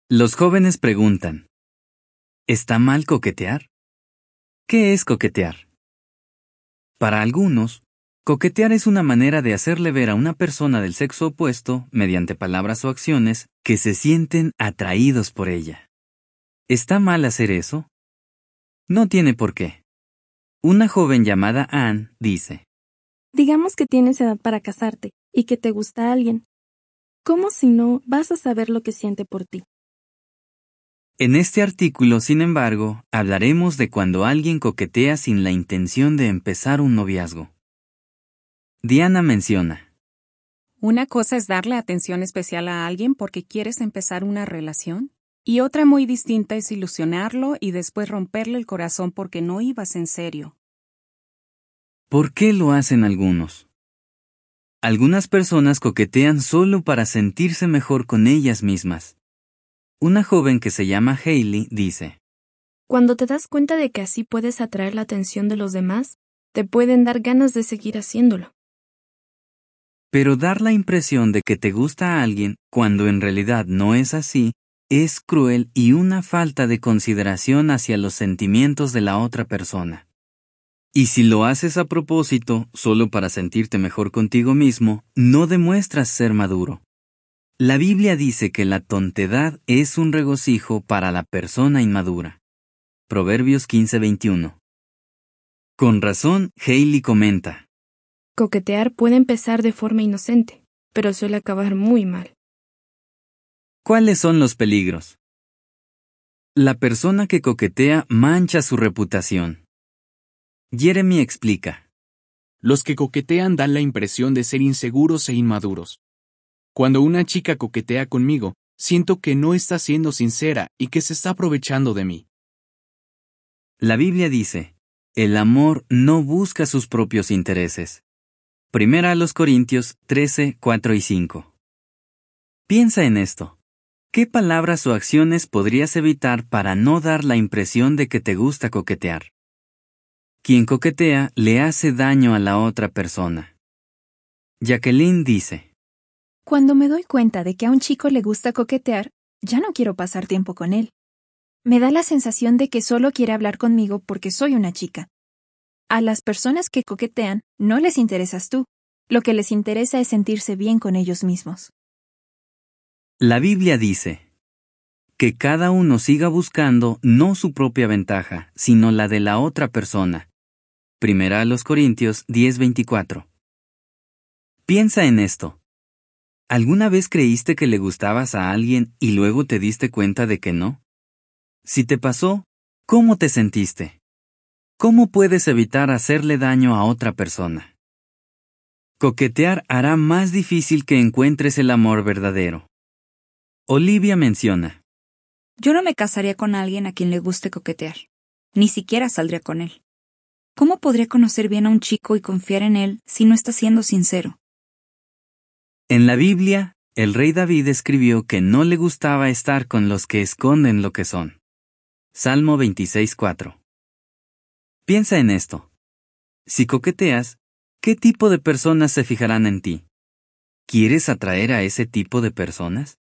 Los jóvenes preguntan, ¿está mal coquetear? ¿Qué es coquetear? Para algunos, coquetear es una manera de hacerle ver a una persona del sexo opuesto, mediante palabras o acciones, que se sienten atraídos por ella. ¿Está mal hacer eso? No tiene por qué. Una joven llamada Anne dice, Digamos que tienes edad para casarte y que te gusta alguien. ¿Cómo si no vas a saber lo que siente por ti? en este artículo, sin embargo, hablaremos de cuando alguien coquetea sin la intención de empezar un noviazgo. Diana menciona, Una cosa es darle atención especial a alguien porque quieres empezar una relación, y otra muy distinta es ilusionarlo y después romperle el corazón porque no ibas en serio. ¿por qué lo hacen algunos? Algunas personas coquetean solo para sentirse mejor con ellas mismas. Una joven que se llama Hailey dice, Cuando te das cuenta de que así puedes atraer la atención de los demás, te pueden dar ganas de seguir haciéndolo. pero dar la impresión de que te gusta a alguien cuando en realidad no es así, es cruel y una falta de consideración hacia los sentimientos de la otra persona. Y si lo haces a propósito, solo para sentirte mejor contigo mismo, no demuestras ser maduro. La Biblia dice que la tontedad es un regocijo para la persona inmadura. Proverbios 15:21. Con razón, Hailey comenta, Coquetear puede empezar de forma inocente, pero suele acabar muy mal. ¿cuáles son los peligros? La persona que coquetea mancha su reputación. Jeremy explica, Los que coquetean dan la impresión de ser inseguros e inmaduros. Cuando una chica coquetea conmigo, siento que no está siendo sincera y que se está aprovechando de mí. la Biblia dice, el amor no busca sus propios intereses. Primera a los Corintios 13, 4 y 5. Piensa en esto. ¿Qué palabras o acciones podrías evitar para no dar la impresión de que te gusta coquetear? Quien coquetea le hace daño a la otra persona. Jacqueline dice, Cuando me doy cuenta de que a un chico le gusta coquetear, ya no quiero pasar tiempo con él. Me da la sensación de que solo quiere hablar conmigo porque soy una chica. A las personas que coquetean no les interesas tú. Lo que les interesa es sentirse bien con ellos mismos. la Biblia dice, que cada uno siga buscando no su propia ventaja, sino la de la otra persona. Primera a los Corintios 10:24. Piensa en esto. ¿Alguna vez creíste que le gustabas a alguien y luego te diste cuenta de que no? Si te pasó, ¿cómo te sentiste? ¿Cómo puedes evitar hacerle daño a otra persona? Coquetear hará más difícil que encuentres el amor verdadero. Olivia menciona, Yo no me casaría con alguien a quien le guste coquetear. Ni siquiera saldría con él. ¿Cómo podría conocer bien a un chico y confiar en él si no está siendo sincero? en la Biblia, el rey David escribió que no le gustaba estar con los que esconden lo que son. Salmo 26:4. Piensa en esto. Si coqueteas, ¿qué tipo de personas se fijarán en ti? ¿Quieres atraer a ese tipo de personas?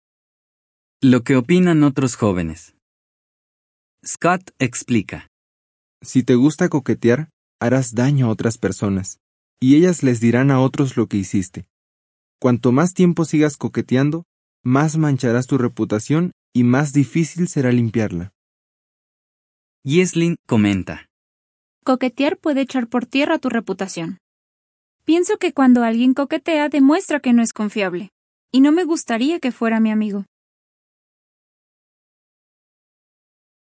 Lo que opinan otros jóvenes. Scott explica, Si te gusta coquetear, harás daño a otras personas, y ellas les dirán a otros lo que hiciste. Cuanto más tiempo sigas coqueteando, más mancharás tu reputación y más difícil será limpiarla. Yeslin comenta, Coquetear puede echar por tierra tu reputación. Pienso que cuando alguien coquetea demuestra que no es confiable, y no me gustaría que fuera mi amigo.